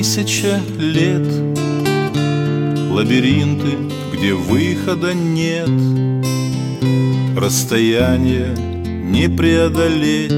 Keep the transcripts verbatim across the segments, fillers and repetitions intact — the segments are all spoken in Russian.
тысяча лет, лабиринты, где выхода нет, расстояние не преодолеть,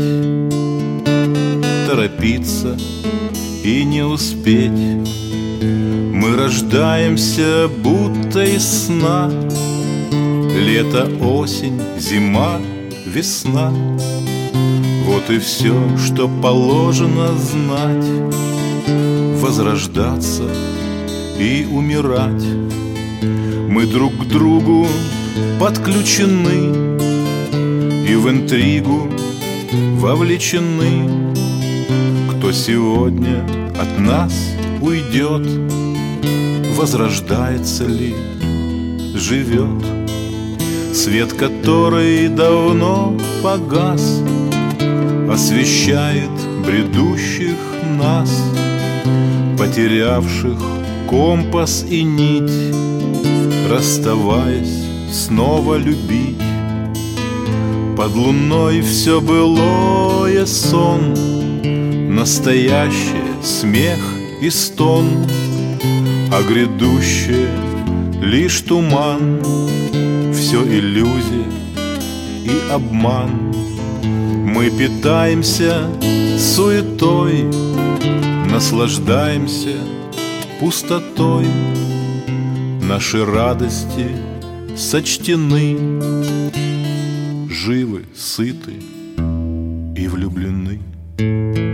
торопиться и не успеть. Мы рождаемся будто из сна, лето, осень, зима, весна. Вот и все, что положено знать, возрождаться и умирать. Мы друг к другу подключены и в интригу вовлечены. Кто сегодня от нас уйдет, возрождается ли, живет? Свет, который давно погас, освещает бредущих нас, потерявших компас и нить, расставаясь, снова любить. Под луной все былое сон, настоящее смех и стон, а грядущее лишь туман. Все иллюзия и обман. Мы питаемся суетой, наслаждаемся пустотой. Наши радости сочтены, живы, сыты и влюблены.